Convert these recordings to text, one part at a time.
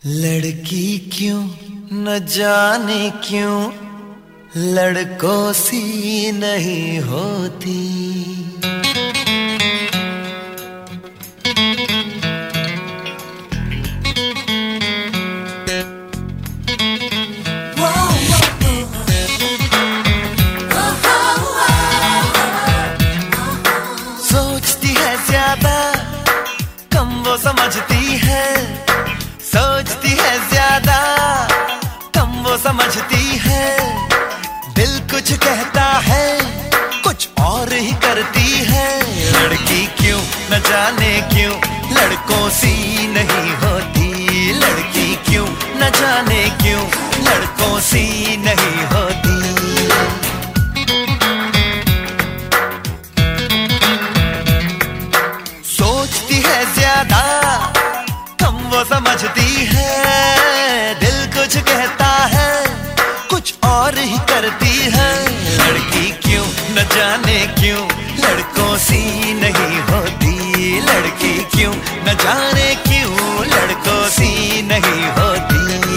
लड़की क्यों न जाने क्यों लड़कों सी नहीं होती। सोचती है ज्यादा कम वो समझती है, सोचती है ज्यादा कम वो समझती है। दिल कुछ कहता है कुछ और ही करती है। लड़की क्यों न जाने क्यों लड़कों सी नहीं होती। लड़की क्यों न जाने क्यों लड़कों सी नहीं होती। सोचती है ज्यादा कम वो समझती है। दिल कुछ कहता है कुछ और ही करती है। लड़की क्यों न जाने क्यों लड़कों सी नहीं होती। लड़की क्यों न जाने क्यों लड़कों सी नहीं होती।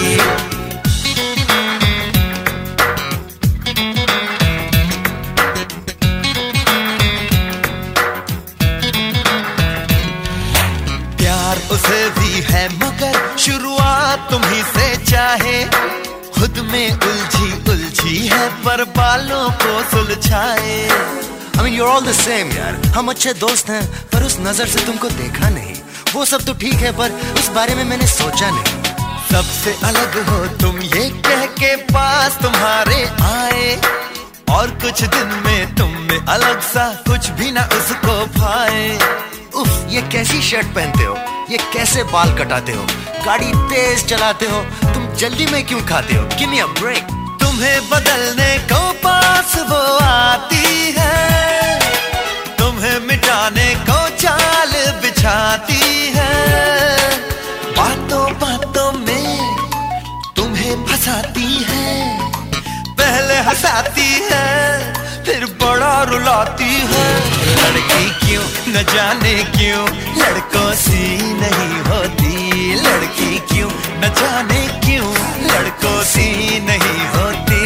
उसे भी है मगर शुरुआत तुम्ही से चाहे। खुद में उलझी उलझी है पर बालों को सुलझाए। I mean you're all the same यार। हम अच्छे दोस्त हैं पर उस नजर से तुमको देखा नहीं। वो सब तो ठीक है पर उस बारे में मैंने सोचा नहीं। सबसे अलग हो तुम ये कह के पास तुम्हारे आए और कुछ दिन में तुम में अलग सा कुछ भी ना उसको भाए। उफ, ये कैसी शर्ट पहनते हो, ये कैसे बाल कटाते हो, गाड़ी तेज चलाते हो, तुम जल्दी में क्यों खाते हो? Give me a break. तुम्हें बदलने को पास वो आती है, तुम्हें मिटाने को चाल बिछाती है। बातों बातों में तुम्हें फंसाती है। पहले हंसाती है फिर बड़ा रुलाती है। लड़की क्यों न जाने क्यों लड़कों सी नहीं होती। लड़की क्यों न जाने क्यों लड़कों सी नहीं होती।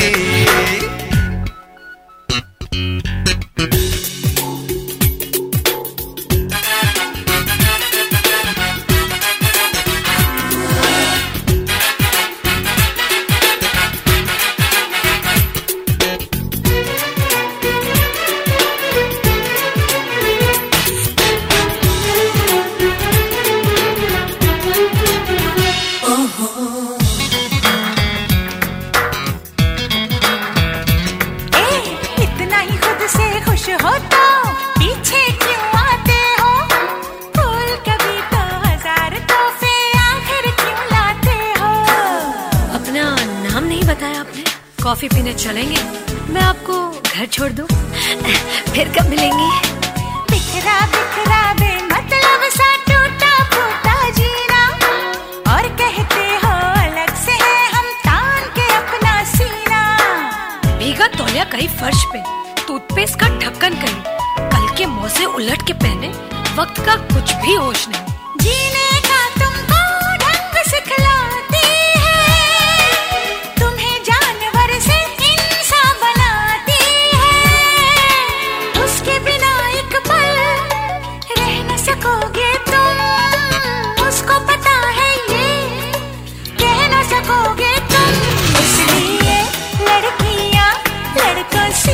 हो तो पीछे क्यों आते हो। फूल कभी तो हजार तोहफे आखिर क्यों लाते हो। अपना नाम नहीं बताया आपने। कॉफी पीने चलेंगे? मैं आपको घर छोड़ दूं? फिर कब मिलेंगी? बिखरा बिखरा दे मतलब सा टूटा फूटा जीना और कहते हो अलग से है हम तान के अपना सीना। भीगा तौलिया कहीं फर्श पे, टूथपेस्ट का ढक्कन कहीं, कल के मौजे उलट के पहने, वक्त का कुछ भी होश नहीं। जीने का तुमको ढंग सिखलाती है, तुम्हें जानवर से इंसान बनाती है। उसके बिना एक पल रह न सकोगे तुम, उसको पता है ये कह न सकोगे तुम। इसलिए लड़कियां लड़कों से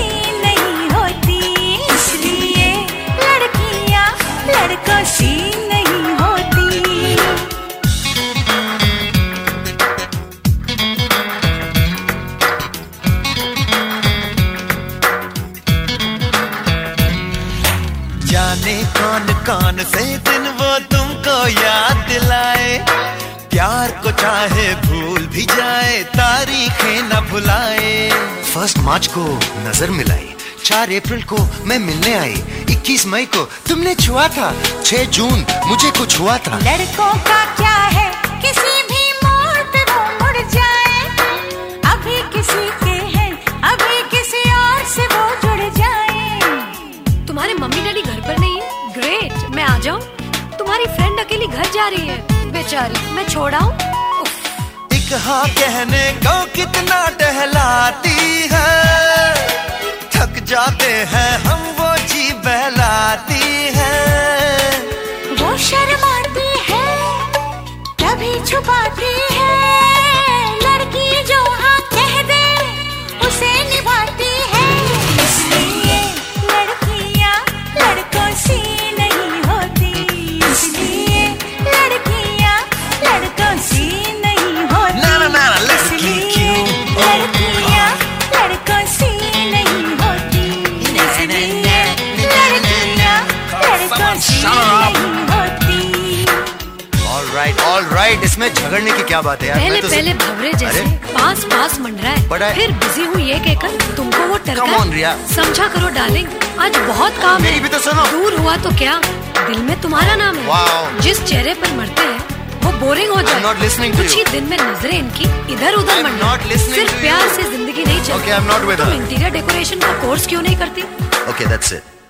लड़कों सी नहीं होती। जाने कौन कौन से दिन वो तुमको याद दिलाए। प्यार को चाहे भूल भी जाए तारीखें न भुलाए। 1 मार्च को नजर मिलाई, 4 अप्रैल को मैं मिलने आई, 21 मई को तुमने छुआ था, 6 जून मुझे कुछ हुआ था। लड़कों का क्या है किसी भी मोड़ पे वो मुड़ जाए। अभी किसी के हैं अभी किसी और से वो जुड़ जाए। तुम्हारे मम्मी डैडी घर पर नहीं है? ग्रेट, मैं आ जाऊं? तुम्हारी फ्रेंड अकेली घर जा रही है बेचारी, मैं छोड़ आऊं? हाँ कहने को कितना टहलाती है, थक जाते हैं हम वो जी बहलाती है। वो शर्माती है कभी छुपाती है, लड़की जो हाँ कह दे उसे निभाती है। इसलिए लड़कियाँ लड़कों सी नहीं होती, इसलिए लड़कियाँ लड़कों सी नहीं होती। इसलिए लड़कियाँ लड़कों सी नहीं होती, इसलिए लड़कियाँ लड़कों सी नहीं होती। All right, इसमें झगड़ने की क्या बात है यार? पहले पहले भवरे जैसे पास पास मंडरा है, फिर बिजी हूँ ये कहकर तुमको वो टरका। समझा करो डार्लिंग, आज बहुत काम है। मेरी भी तो सुनो। दूर हुआ तो क्या, दिल में तुम्हारा नाम है। जिस चेहरे पर मरते हैं वो बोरिंग हो जाए। कुछ ही दिन में नजरें इनकी इधर उधर मंडरा। सिर्फ प्यार से जिंदगी नहीं चलती। तुम इंटीरियर डेकोरेशन का कोर्स क्यों नहीं करती? Okay, that's it.